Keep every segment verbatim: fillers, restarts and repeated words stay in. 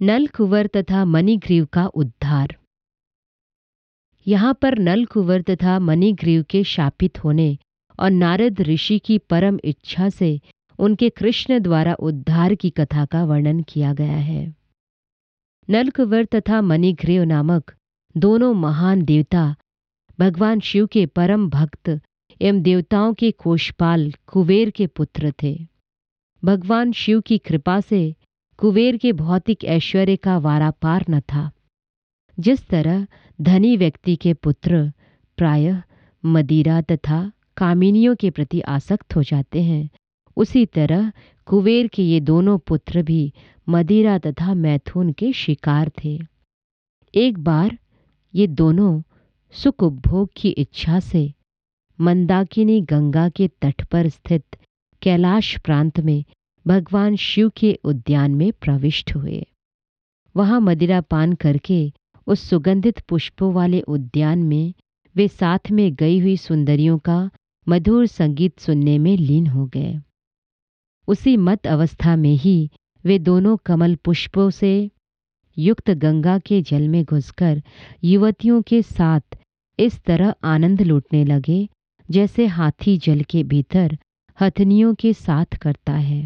नलकुंवर तथा मणिग्रीव का उद्धार। यहाँ पर नलकुंवर तथा मणिग्रीव के शापित होने और नारद ऋषि की परम इच्छा से उनके कृष्ण द्वारा उद्धार की कथा का वर्णन किया गया है। नलकुंवर तथा मणिग्रीव नामक दोनों महान देवता भगवान शिव के परम भक्त एवं देवताओं के कोषपाल कुबेर के पुत्र थे। भगवान शिव की कृपा से कुबेर के भौतिक ऐश्वर्य का वारापार न था। जिस तरह धनी व्यक्ति के पुत्र प्रायः मदिरा तथा कामिनियों के प्रति आसक्त हो जाते हैं, उसी तरह कुबेर के ये दोनों पुत्र भी मदिरा तथा मैथुन के शिकार थे। एक बार ये दोनों सुख उपभोग की इच्छा से मंदाकिनी गंगा के तट पर स्थित कैलाश प्रांत में भगवान शिव के उद्यान में प्रविष्ट हुए। वहां मदिरा पान करके उस सुगंधित पुष्पों वाले उद्यान में वे साथ में गई हुई सुंदरियों का मधुर संगीत सुनने में लीन हो गए। उसी मत अवस्था में ही वे दोनों कमल पुष्पों से युक्त गंगा के जल में घुसकर युवतियों के साथ इस तरह आनंद लूटने लगे जैसे हाथी जल के भीतर हथनियों के साथ करता है।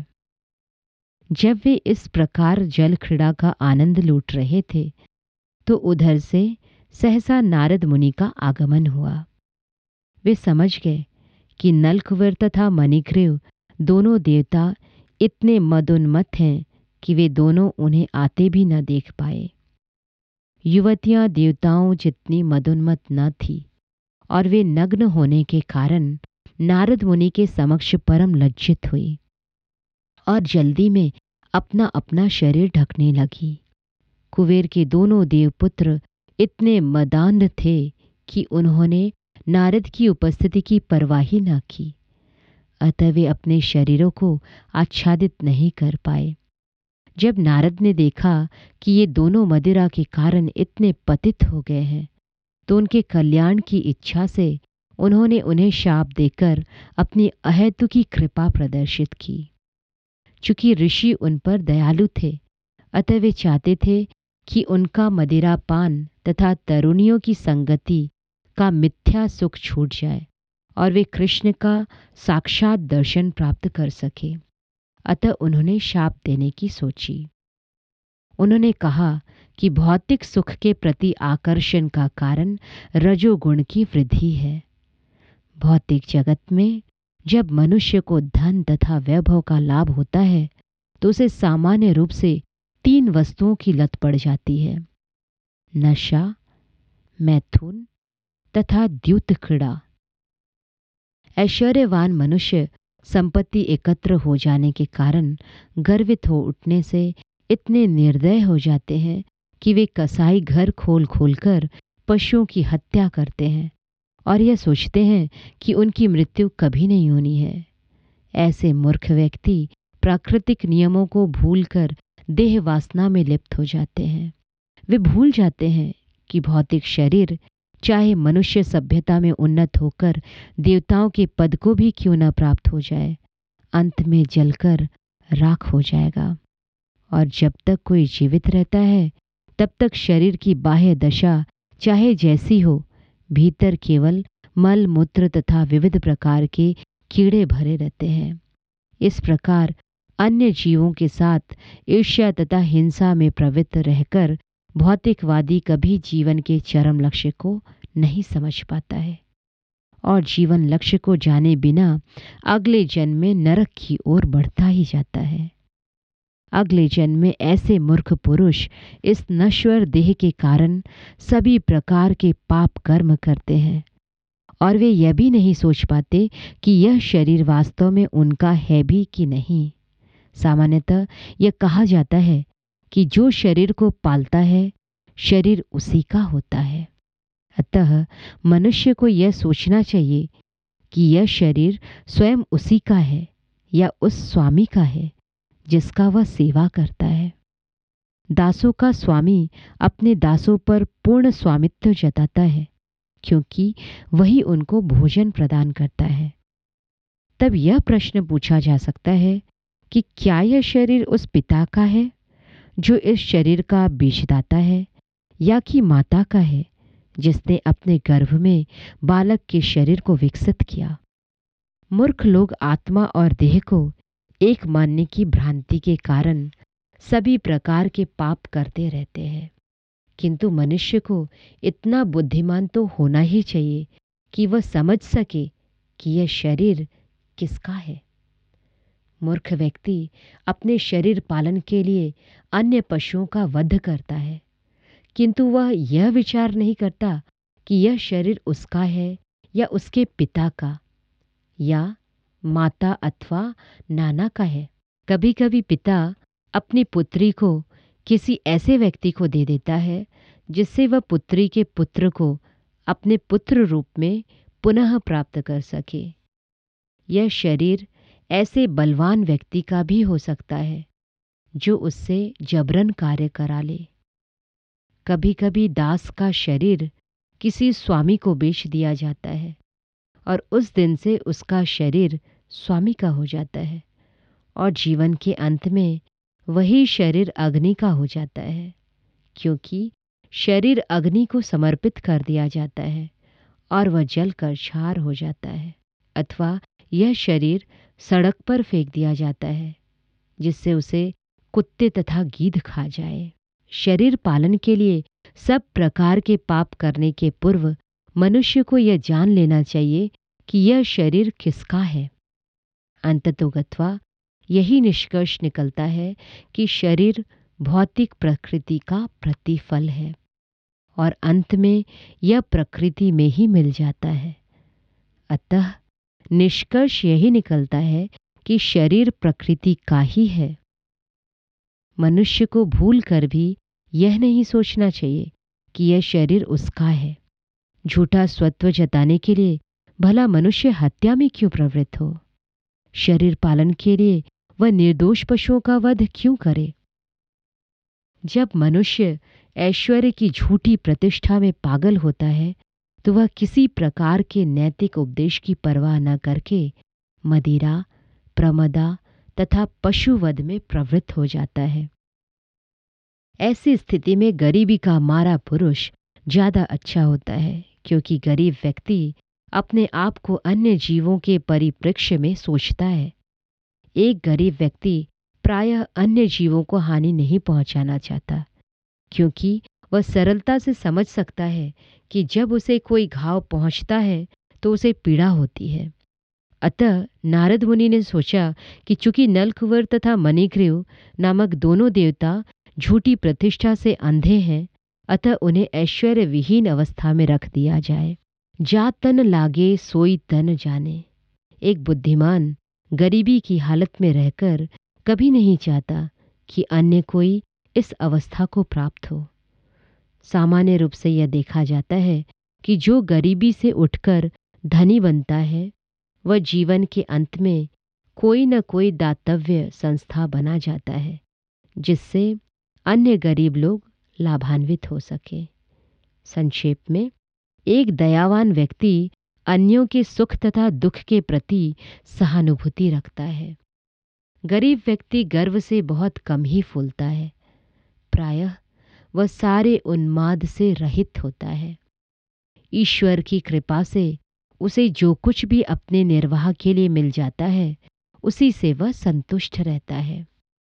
जब वे इस प्रकार जल क्रीड़ा का आनंद लूट रहे थे तो उधर से सहसा नारद मुनि का आगमन हुआ। वे समझ गए कि नलकुंवर तथा मणिग्रीव दोनों देवता इतने मदोन्मत्त हैं कि वे दोनों उन्हें आते भी न देख पाए। युवतियां देवताओं जितनी मदोन्मत्त न थी और वे नग्न होने के कारण नारद मुनि के समक्ष परम लज्जित हुई और जल्दी में अपना अपना शरीर ढकने लगी। कुबेर के दोनों देवपुत्र इतने मदान्ध थे कि उन्होंने नारद की उपस्थिति की परवाह ही न की, अतः वे अपने शरीरों को आच्छादित नहीं कर पाए। जब नारद ने देखा कि ये दोनों मदिरा के कारण इतने पतित हो गए हैं तो उनके कल्याण की इच्छा से उन्होंने उन्हें शाप देकर अपनी अहेतुकी कृपा प्रदर्शित की। चूंकि ऋषि उन पर दयालु थे, अतः वे चाहते थे कि उनका मदिरा पान तथा तरुणियों की संगति का मिथ्या सुख छूट जाए और वे कृष्ण का साक्षात दर्शन प्राप्त कर सके। अतः उन्होंने शाप देने की सोची। उन्होंने कहा कि भौतिक सुख के प्रति आकर्षण का कारण रजोगुण की वृद्धि है। भौतिक जगत में जब मनुष्य को धन तथा वैभव का लाभ होता है तो उसे सामान्य रूप से तीन वस्तुओं की लत पड़ जाती है: नशा, मैथुन तथा द्यूत क्रीड़ा। ऐश्वर्यवान मनुष्य संपत्ति एकत्र हो जाने के कारण गर्वित हो उठने से इतने निर्दय हो जाते हैं कि वे कसाई घर खोल खोल कर पशुओं की हत्या करते हैं और यह सोचते हैं कि उनकी मृत्यु कभी नहीं होनी है। ऐसे मूर्ख व्यक्ति प्राकृतिक नियमों को भूलकर देह वासना में लिप्त हो जाते हैं। वे भूल जाते हैं कि भौतिक शरीर चाहे मनुष्य सभ्यता में उन्नत होकर देवताओं के पद को भी क्यों न प्राप्त हो जाए, अंत में जलकर राख हो जाएगा। और जब तक कोई जीवित रहता है तब तक शरीर की बाह्य दशा चाहे जैसी हो, भीतर केवल मल मूत्र तथा विविध प्रकार के कीड़े भरे रहते हैं। इस प्रकार अन्य जीवों के साथ ईर्ष्या तथा हिंसा में प्रवृत्त रहकर भौतिकवादी कभी जीवन के चरम लक्ष्य को नहीं समझ पाता है और जीवन लक्ष्य को जाने बिना अगले जन्म में नरक की ओर बढ़ता ही जाता है। अगले जन्म में ऐसे मूर्ख पुरुष इस नश्वर देह के कारण सभी प्रकार के पाप कर्म करते हैं और वे यह भी नहीं सोच पाते कि यह शरीर वास्तव में उनका है भी कि नहीं। सामान्यतः यह कहा जाता है कि जो शरीर को पालता है शरीर उसी का होता है। अतः मनुष्य को यह सोचना चाहिए कि यह शरीर स्वयं उसी का है या उस स्वामी का है जिसका वह सेवा करता है। दासों का स्वामी अपने दासों पर पूर्ण स्वामित्व जताता है क्योंकि वही उनको भोजन प्रदान करता है। तब यह प्रश्न पूछा जा सकता है कि क्या यह शरीर उस पिता का है जो इस शरीर का बीजदाता है, या कि माता का है जिसने अपने गर्भ में बालक के शरीर को विकसित किया। मूर्ख लोग आत्मा और देह को एक मानने की भ्रांति के कारण सभी प्रकार के पाप करते रहते हैं, किंतु मनुष्य को इतना बुद्धिमान तो होना ही चाहिए कि वह समझ सके कि यह शरीर किसका है। मूर्ख व्यक्ति अपने शरीर पालन के लिए अन्य पशुओं का वध करता है, किंतु वह यह विचार नहीं करता कि यह शरीर उसका है या उसके पिता का या माता अथवा नाना का है। कभी कभी पिता अपनी पुत्री को किसी ऐसे व्यक्ति को दे देता है जिससे वह पुत्री के पुत्र को अपने पुत्र रूप में पुनः प्राप्त कर सके। यह शरीर ऐसे बलवान व्यक्ति का भी हो सकता है जो उससे जबरन कार्य करा ले। कभी कभी दास का शरीर किसी स्वामी को बेच दिया जाता है और उस दिन से उसका शरीर स्वामी का हो जाता है और जीवन के अंत में वही शरीर अग्नि का हो जाता है, क्योंकि शरीर अग्नि को समर्पित कर दिया जाता है और वह जलकर क्षार हो जाता है, अथवा यह शरीर सड़क पर फेंक दिया जाता है जिससे उसे कुत्ते तथा गीध खा जाए। शरीर पालन के लिए सब प्रकार के पाप करने के पूर्व मनुष्य को यह जान लेना चाहिए कि यह शरीर किसका है। अंततोगत्वा यही निष्कर्ष निकलता है कि शरीर भौतिक प्रकृति का प्रतिफल है और अंत में यह प्रकृति में ही मिल जाता है। अतः निष्कर्ष यही निकलता है कि शरीर प्रकृति का ही है। मनुष्य को भूल कर भी यह नहीं सोचना चाहिए कि यह शरीर उसका है। झूठा स्वत्व जताने के लिए भला मनुष्य हत्या में क्यों प्रवृत्त हो? शरीर पालन के लिए वह निर्दोष पशुओं का वध क्यों करे? जब मनुष्य ऐश्वर्य की झूठी प्रतिष्ठा में पागल होता है तो वह किसी प्रकार के नैतिक उपदेश की परवाह न करके मदिरा, प्रमदा तथा पशुवध में प्रवृत्त हो जाता है। ऐसी स्थिति में गरीबी का मारा पुरुष ज्यादा अच्छा होता है, क्योंकि गरीब व्यक्ति अपने आप को अन्य जीवों के परिप्रेक्ष्य में सोचता है। एक गरीब व्यक्ति प्रायः अन्य जीवों को हानि नहीं पहुंचाना चाहता, क्योंकि वह सरलता से समझ सकता है कि जब उसे कोई घाव पहुंचता है तो उसे पीड़ा होती है। अतः नारद मुनि ने सोचा कि चूंकि नलकुवर तथा मणिग्रीव नामक दोनों देवता झूठी प्रतिष्ठा से अंधे हैं, अतः उन्हें ऐश्वर्य विहीन अवस्था में रख दिया जाए। जा तन लागे सोई तन जाने। एक बुद्धिमान गरीबी की हालत में रहकर कभी नहीं चाहता कि अन्य कोई इस अवस्था को प्राप्त हो। सामान्य रूप से यह देखा जाता है कि जो गरीबी से उठकर धनी बनता है वह जीवन के अंत में कोई न कोई दातव्य संस्था बना जाता है जिससे अन्य गरीब लोग लाभान्वित हो सके। संक्षेप में, एक दयावान व्यक्ति अन्यों के सुख तथा दुख के प्रति सहानुभूति रखता है। गरीब व्यक्ति गर्व से बहुत कम ही फूलता है। प्रायः वह सारे उन्माद से रहित होता है। ईश्वर की कृपा से उसे जो कुछ भी अपने निर्वाह के लिए मिल जाता है उसी से वह संतुष्ट रहता है।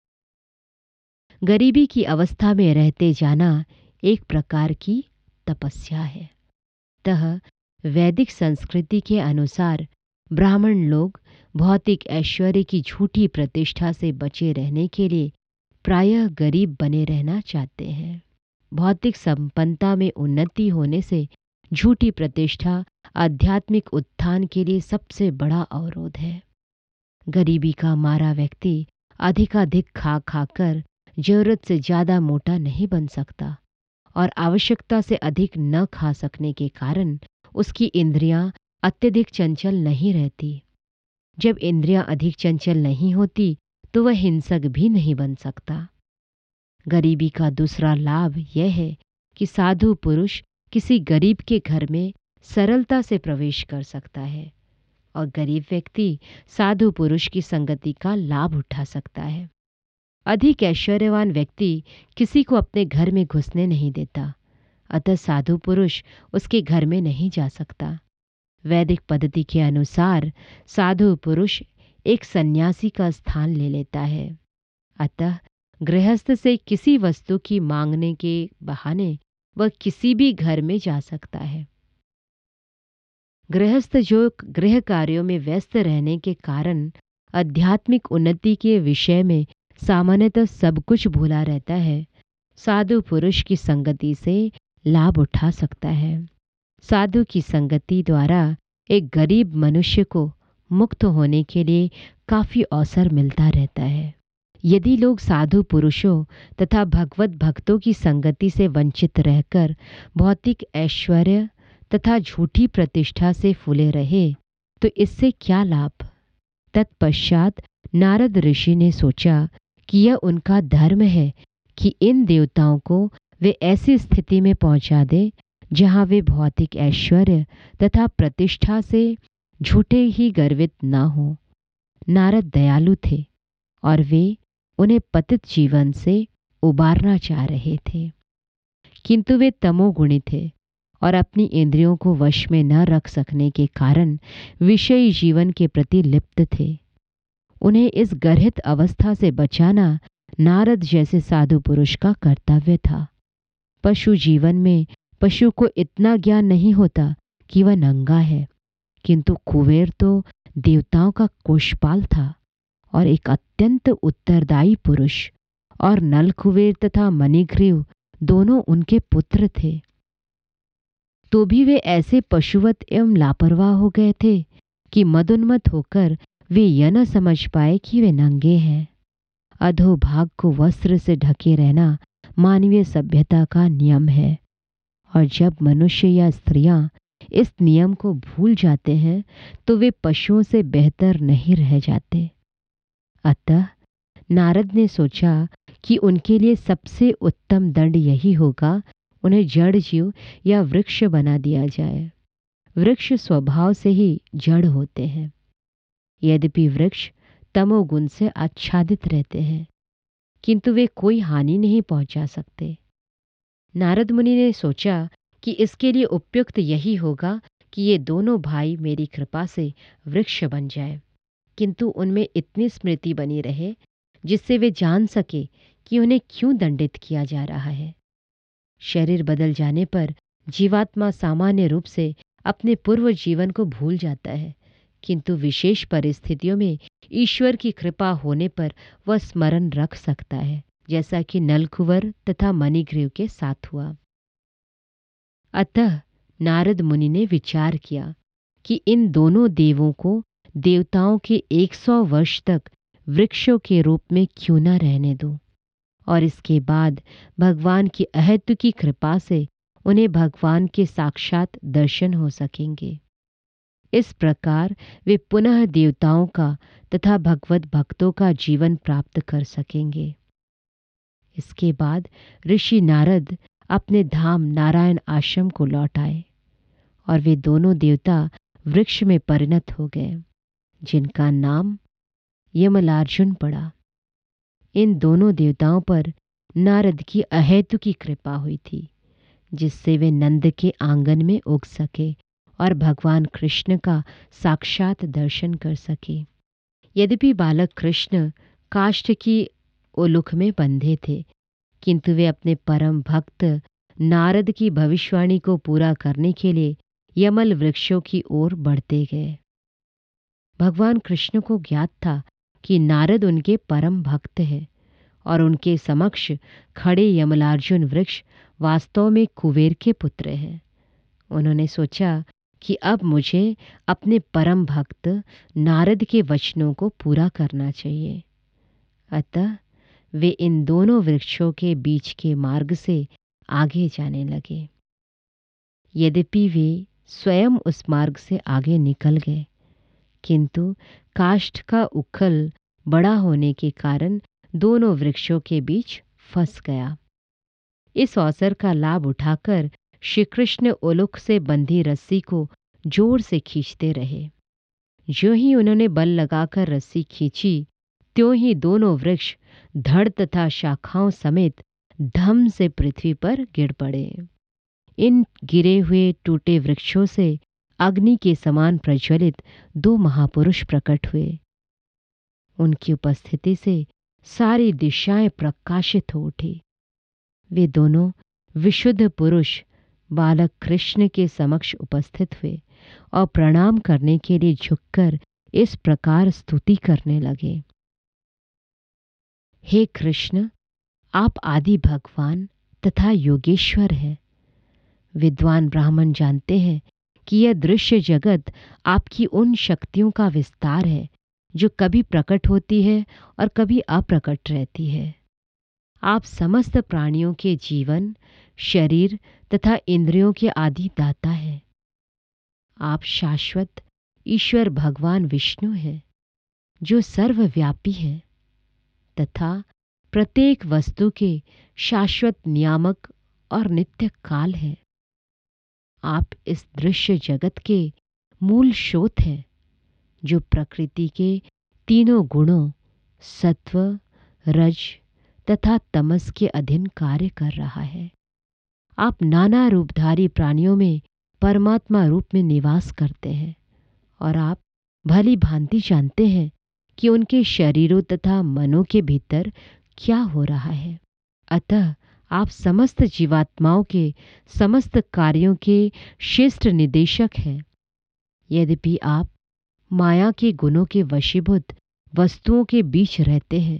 गरीबी की अवस्था में रहते जाना एक प्रकार की तपस्या है। अतः वैदिक संस्कृति के अनुसार ब्राह्मण लोग भौतिक ऐश्वर्य की झूठी प्रतिष्ठा से बचे रहने के लिए प्रायः गरीब बने रहना चाहते हैं। भौतिक संपन्नता में उन्नति होने से झूठी प्रतिष्ठा आध्यात्मिक उत्थान के लिए सबसे बड़ा अवरोध है। गरीबी का मारा व्यक्ति अधिकाधिक खा खाकर जरूरत से ज्यादा मोटा नहीं बन सकता और आवश्यकता से अधिक न खा सकने के कारण उसकी इंद्रियां अत्यधिक चंचल नहीं रहती। जब इंद्रियां अधिक चंचल नहीं होती तो वह हिंसक भी नहीं बन सकता। गरीबी का दूसरा लाभ यह है कि साधु पुरुष किसी गरीब के घर में सरलता से प्रवेश कर सकता है और गरीब व्यक्ति साधु पुरुष की संगति का लाभ उठा सकता है। अधिक ऐश्वर्यवान व्यक्ति किसी को अपने घर में घुसने नहीं देता, अतः साधु पुरुष उसके घर में नहीं जा सकता। वैदिक पद्धति के अनुसार साधु पुरुष एक सन्यासी का स्थान ले लेता है। अतः गृहस्थ से किसी वस्तु की मांगने के बहाने वह किसी भी घर में जा सकता है। गृहस्थ जो गृह कार्यों में व्यस्त रहने के कारण आध्यात्मिक उन्नति के विषय में सामान्यतः सब कुछ भूला रहता है, साधु पुरुष की संगति से लाभ उठा सकता है। साधु की संगति द्वारा एक गरीब मनुष्य को मुक्त होने के लिए काफी अवसर मिलता रहता है। यदि लोग साधु पुरुषों तथा भगवत भक्तों की संगति से वंचित रहकर भौतिक ऐश्वर्य तथा झूठी प्रतिष्ठा से फूले रहे तो इससे क्या लाभ। तत्पश्चात नारद ऋषि ने सोचा कि यह उनका धर्म है कि इन देवताओं को वे ऐसी स्थिति में पहुंचा दे जहां वे भौतिक ऐश्वर्य तथा प्रतिष्ठा से झूठे ही गर्वित न हो। नारद दयालु थे और वे उन्हें पतित जीवन से उबारना चाह रहे थे, किंतु वे तमोगुणी थे और अपनी इंद्रियों को वश में न रख सकने के कारण विषयी जीवन के प्रति लिप्त थे। उन्हें इस गर्हित अवस्था से बचाना नारद जैसे साधु पुरुष का कर्तव्य था। पशु जीवन में पशु को इतना ज्ञान नहीं होता कि वह नंगा है, किंतु कुबेर तो देवताओं का कोषपाल था और एक अत्यंत उत्तरदायी पुरुष, और नलकुबेर तथा मणिग्रीव दोनों उनके पुत्र थे। तो भी वे ऐसे पशुवत एवं लापरवाह हो गए थे कि मदोन्मत्त होकर वे यह न समझ पाए कि वे नंगे हैं। अधोभाग को वस्त्र से ढके रहना मानवीय सभ्यता का नियम है, और जब मनुष्य या स्त्रियां इस नियम को भूल जाते हैं तो वे पशुओं से बेहतर नहीं रह जाते। अतः नारद ने सोचा कि उनके लिए सबसे उत्तम दंड यही होगा, उन्हें जड़ जीव या वृक्ष बना दिया जाए। वृक्ष स्वभाव से ही जड़ होते हैं, यद्यपि वृक्ष तमोगुण से आच्छादित रहते हैं, किंतु वे कोई हानि नहीं पहुंचा सकते। नारद मुनि ने सोचा कि इसके लिए उपयुक्त यही होगा कि ये दोनों भाई मेरी कृपा से वृक्ष बन जाए, किंतु उनमें इतनी स्मृति बनी रहे जिससे वे जान सके कि उन्हें क्यों दंडित किया जा रहा है। शरीर बदल जाने पर जीवात्मा सामान्य रूप से अपने पूर्व जीवन को भूल जाता है, किंतु विशेष परिस्थितियों में ईश्वर की कृपा होने पर वह स्मरण रख सकता है, जैसा कि नलकुवर तथा मणिग्रीव के साथ हुआ। अतः नारद मुनि ने विचार किया कि इन दोनों देवों को देवताओं के एक सौ वर्ष तक वृक्षों के रूप में क्यों न रहने दो, और इसके बाद भगवान की अहेतु की कृपा से उन्हें भगवान के साक्षात दर्शन हो सकेंगे। इस प्रकार वे पुनः देवताओं का तथा भगवत भक्तों का जीवन प्राप्त कर सकेंगे। इसके बाद ऋषि नारद अपने धाम नारायण आश्रम को लौट आए और वे दोनों देवता वृक्ष में परिणत हो गए, जिनका नाम यमलार्जुन पड़ा। इन दोनों देवताओं पर नारद की अहेतु की कृपा हुई थी, जिससे वे नंद के आंगन में उग सके और भगवान कृष्ण का साक्षात दर्शन कर सके। यद्यपि बालक कृष्ण काष्ठ की उलुख में बंधे थे, किंतु वे अपने परम भक्त नारद की भविष्यवाणी को पूरा करने के लिए यमल वृक्षों की ओर बढ़ते गए। भगवान कृष्ण को ज्ञात था कि नारद उनके परम भक्त हैं और उनके समक्ष खड़े यमलार्जुन वृक्ष वास्तव में कुबेर के पुत्र हैं। उन्होंने सोचा कि अब मुझे अपने परम भक्त नारद के वचनों को पूरा करना चाहिए। अतः वे इन दोनों वृक्षों के बीच के मार्ग से आगे जाने लगे। यद्यपि वे स्वयं उस मार्ग से आगे निकल गए, किंतु काष्ठ का उखल बड़ा होने के कारण दोनों वृक्षों के बीच फंस गया। इस अवसर का लाभ उठाकर श्री कृष्ण उलुख से बंधी रस्सी को जोर से खींचते रहे। जो ही उन्होंने बल लगाकर रस्सी खींची, त्यों ही दोनों वृक्ष धड़ तथा शाखाओं समेत धम से पृथ्वी पर गिर पड़े। इन गिरे हुए टूटे वृक्षों से अग्नि के समान प्रज्वलित दो महापुरुष प्रकट हुए। उनकी उपस्थिति से सारी दिशाएं प्रकाशित हो उठी। वे दोनों विशुद्ध पुरुष बालक कृष्ण के समक्ष उपस्थित हुए और प्रणाम करने के लिए झुककर इस प्रकार स्तुति करने लगे। हे कृष्ण, आप आदि भगवान तथा योगेश्वर हैं। विद्वान ब्राह्मण जानते हैं कि यह दृश्य जगत आपकी उन शक्तियों का विस्तार है जो कभी प्रकट होती है और कभी अप्रकट रहती है। आप समस्त प्राणियों के जीवन, शरीर तथा इंद्रियों के आदि दाता हैं। आप शाश्वत ईश्वर भगवान विष्णु हैं जो सर्वव्यापी हैं तथा प्रत्येक वस्तु के शाश्वत नियामक और नित्य काल हैं। आप इस दृश्य जगत के मूल स्रोत हैं जो प्रकृति के तीनों गुणों सत्व, रज तथा तमस के अधीन कार्य कर रहा है। आप नाना रूपधारी प्राणियों में परमात्मा रूप में निवास करते हैं और आप भली भांति जानते हैं कि उनके शरीरों तथा मनों के भीतर क्या हो रहा है। अतः आप समस्त जीवात्माओं के समस्त कार्यों के श्रेष्ठ निदेशक हैं। यद्यपि आप माया के गुणों के वशीभूत वस्तुओं के बीच रहते हैं,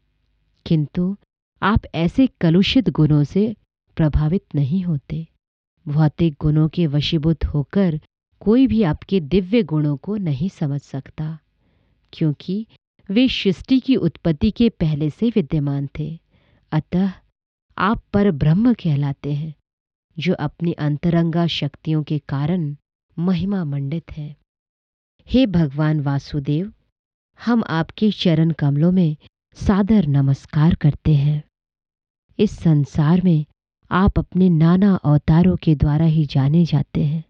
किंतु आप ऐसे कलुषित गुणों से प्रभावित नहीं होते। भौतिक गुणों के वशीभूत होकर कोई भी आपके दिव्य गुणों को नहीं समझ सकता, क्योंकि वे सृष्टि की उत्पत्ति के पहले से विद्यमान थे। अतः आप पर ब्रह्म कहलाते हैं, जो अपनी अंतरंगा शक्तियों के कारण महिमा मंडित है। हे भगवान वासुदेव, हम आपके चरण कमलों में सादर नमस्कार करते हैं। इस संसार में आप अपने नाना अवतारों के द्वारा ही जाने जाते हैं।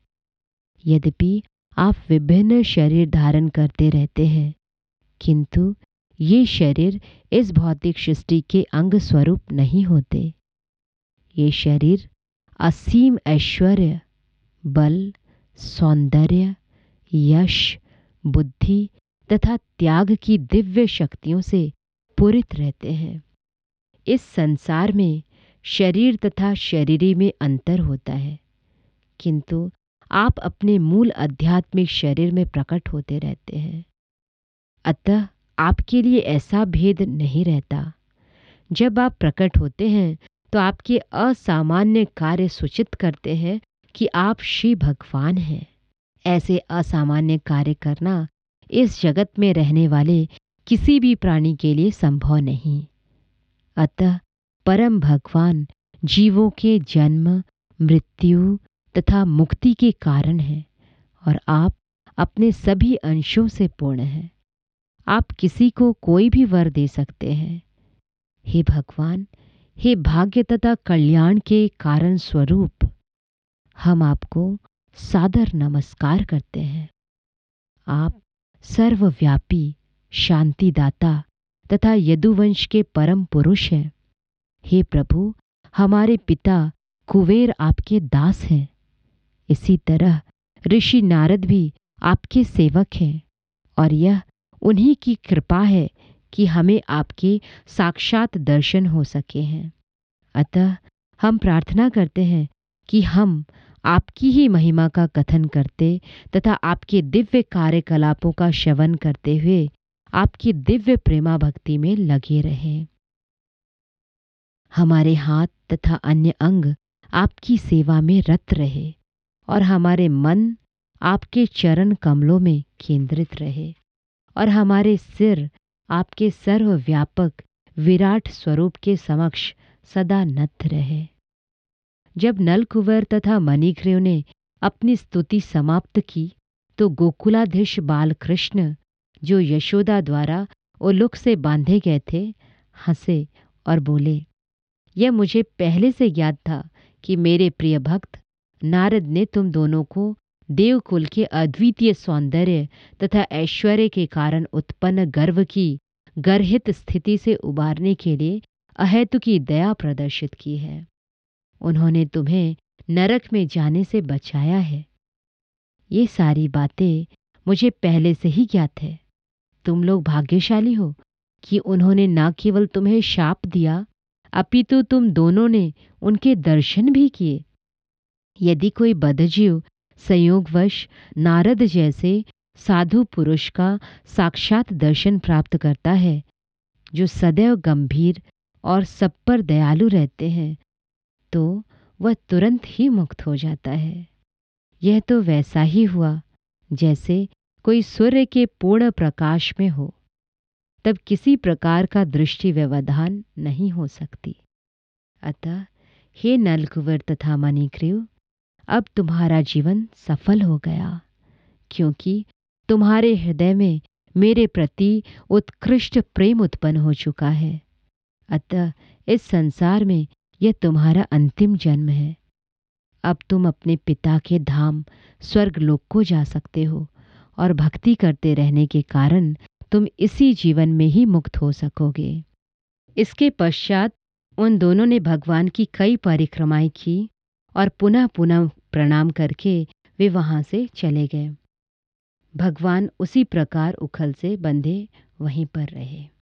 यद्यपि आप विभिन्न शरीर धारण करते रहते हैं, किंतु ये शरीर इस भौतिक सृष्टि के अंग स्वरूप नहीं होते। ये शरीर असीम ऐश्वर्य, बल, सौंदर्य, यश, बुद्धि तथा त्याग की दिव्य शक्तियों से पूरित रहते हैं। इस संसार में शरीर तथा शरीरी में अंतर होता है, किंतु आप अपने मूल आध्यात्मिक शरीर में प्रकट होते रहते हैं। अतः आपके लिए ऐसा भेद नहीं रहता। जब आप प्रकट होते हैं तो आपके असामान्य कार्य सूचित करते हैं कि आप श्री भगवान हैं। ऐसे असामान्य कार्य करना इस जगत में रहने वाले किसी भी प्राणी के लिए संभव नहीं। अतः परम भगवान जीवों के जन्म, मृत्यु तथा मुक्ति के कारण हैं और आप अपने सभी अंशों से पूर्ण हैं। आप किसी को कोई भी वर दे सकते हैं। हे भगवान, हे भाग्य तथा कल्याण के कारण स्वरूप, हम आपको सादर नमस्कार करते हैं। आप सर्वव्यापी, शांतिदाता तथा यदुवंश के परम पुरुष हैं। हे प्रभु, हमारे पिता कुबेर आपके दास हैं। इसी तरह ऋषि नारद भी आपके सेवक हैं और यह उन्हीं की कृपा है कि हमें आपके साक्षात दर्शन हो सके हैं। अतः हम प्रार्थना करते हैं कि हम आपकी ही महिमा का कथन करते तथा आपके दिव्य कार्यकलापों का श्रवण करते हुए आपकी दिव्य प्रेमा भक्ति में लगे रहें। हमारे हाथ तथा अन्य अंग आपकी सेवा में रत रहे और हमारे मन आपके चरण कमलों में केंद्रित रहे और हमारे सिर आपके सर्वव्यापक विराट स्वरूप के समक्ष सदा नत रहे। जब नलकुंवर तथा मणिग्रीव ने अपनी स्तुति समाप्त की तो गोकुलाधीश बाल कृष्ण, जो यशोदा द्वारा उलूक से बांधे गए थे, हंसे और बोले, यह मुझे पहले से ज्ञात था कि मेरे प्रिय भक्त नारद ने तुम दोनों को देवकुल के अद्वितीय सौंदर्य तथा ऐश्वर्य के कारण उत्पन्न गर्व की गर्हित स्थिति से उबारने के लिए अहेतु की दया प्रदर्शित की है। उन्होंने तुम्हें नरक में जाने से बचाया है। ये सारी बातें मुझे पहले से ही ज्ञात है। तुम लोग भाग्यशाली हो कि उन्होंने न केवल तुम्हें शाप दिया, अपितु तुम दोनों ने उनके दर्शन भी किए। यदि कोई बदजीव संयोगवश नारद जैसे साधु पुरुष का साक्षात दर्शन प्राप्त करता है, जो सदैव गंभीर और सब पर दयालु रहते हैं, तो वह तुरंत ही मुक्त हो जाता है। यह तो वैसा ही हुआ जैसे कोई सूर्य के पूर्ण प्रकाश में हो, तब किसी प्रकार का दृष्टि व्यवधान नहीं हो सकती। अतः हे नलकुंवर तथा मणिग्रीव, अब तुम्हारा जीवन सफल हो गया, क्योंकि तुम्हारे हृदय में मेरे प्रति उत्कृष्ट प्रेम उत्पन्न हो चुका है। अतः इस संसार में यह तुम्हारा अंतिम जन्म है। अब तुम अपने पिता के धाम स्वर्गलोक को जा सकते हो और भक्ति करते रहने के कारण तुम इसी जीवन में ही मुक्त हो सकोगे। इसके पश्चात उन दोनों ने भगवान की कई परिक्रमाएं की और पुनः पुनः प्रणाम करके वे वहां से चले गए। भगवान उसी प्रकार उखल से बंधे वहीं पर रहे।